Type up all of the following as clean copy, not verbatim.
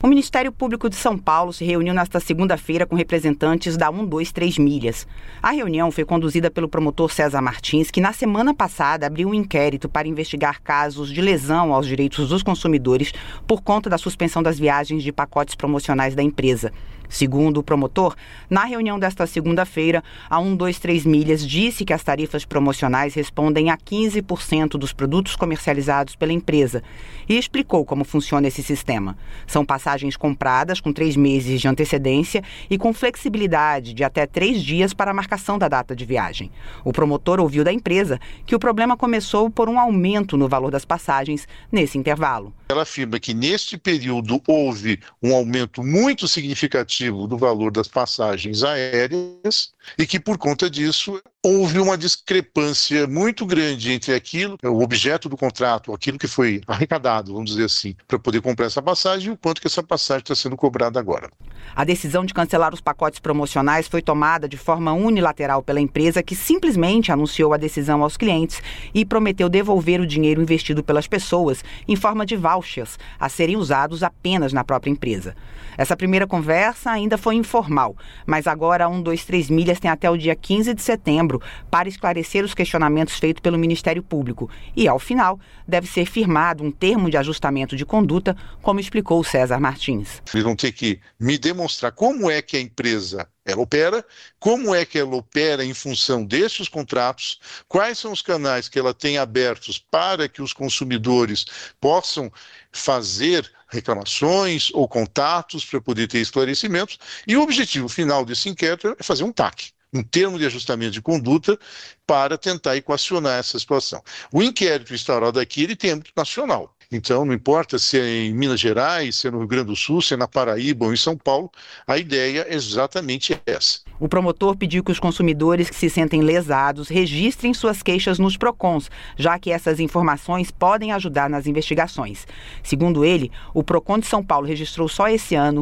Ministério Público de São Paulo se reuniu nesta segunda-feira com representantes da 123 Milhas. A reunião foi conduzida pelo promotor César Martins, que na semana passada abriu um inquérito para investigar casos de lesão aos direitos dos consumidores por conta da suspensão das viagens de pacotes promocionais da empresa. Segundo o promotor, na reunião desta segunda-feira, a 123 Milhas disse que as tarifas promocionais respondem a 15% dos produtos comercializados pela empresa e explicou como funciona esse sistema. São passagens compradas com 3 meses de antecedência e com flexibilidade de até 3 dias para a marcação da data de viagem. O promotor ouviu da empresa que o problema começou por um aumento no valor das passagens nesse intervalo. Ela afirma que neste período houve um aumento muito significativo do valor das passagens aéreas e que, por conta disso, houve uma discrepância muito grande entre o objeto do contrato, aquilo que foi arrecadado, vamos dizer assim, para poder comprar essa passagem e o quanto que essa passagem está sendo cobrada agora. A decisão de cancelar os pacotes promocionais foi tomada de forma unilateral pela empresa, que simplesmente anunciou a decisão aos clientes e prometeu devolver o dinheiro investido pelas pessoas em forma de vouchers a serem usados apenas na própria empresa. Essa primeira conversa ainda foi informal, mas agora a 123 Milhas tem até o dia 15 de setembro para esclarecer os questionamentos feitos pelo Ministério Público e, ao final, deve ser firmado um termo de ajustamento de conduta, como explicou César Martins. Eles vão ter que me demonstrar como é que a empresa ela opera, como é que ela opera em função destes contratos, quais são os canais que ela tem abertos para que os consumidores possam fazer reclamações ou contatos para poder ter esclarecimentos, e o objetivo final desse inquérito é fazer um TAC, um termo de ajustamento de conduta, para tentar equacionar essa situação. O inquérito instaurado aqui, ele tem âmbito nacional. Então, não importa se é em Minas Gerais, se é no Rio Grande do Sul, se é na Paraíba ou em São Paulo, a ideia é exatamente essa. O promotor pediu que os consumidores que se sentem lesados registrem suas queixas nos PROCONs, já que essas informações podem ajudar nas investigações. Segundo ele, o PROCON de São Paulo registrou só esse ano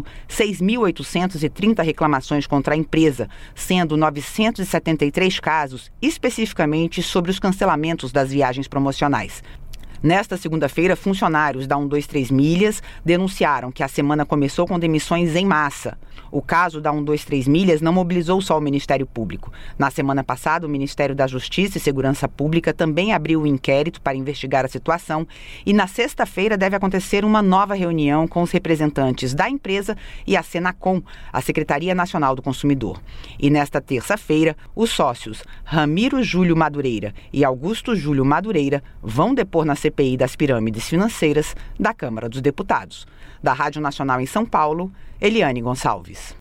6.830 reclamações contra a empresa, sendo 973 casos especificamente sobre os cancelamentos das viagens promocionais. Nesta segunda-feira, funcionários da 123 Milhas denunciaram que a semana começou com demissões em massa. O caso da 123 Milhas não mobilizou só o Ministério Público. Na semana passada, o Ministério da Justiça e Segurança Pública também abriu um inquérito para investigar a situação e na sexta-feira deve acontecer uma nova reunião com os representantes da empresa e a Senacom, a Secretaria Nacional do Consumidor. E nesta terça-feira, os sócios Ramiro Júlio Madureira e Augusto Júlio Madureira vão depor na CPI das pirâmides financeiras da Câmara dos Deputados. Da Rádio Nacional em São Paulo, Eliane Gonçalves.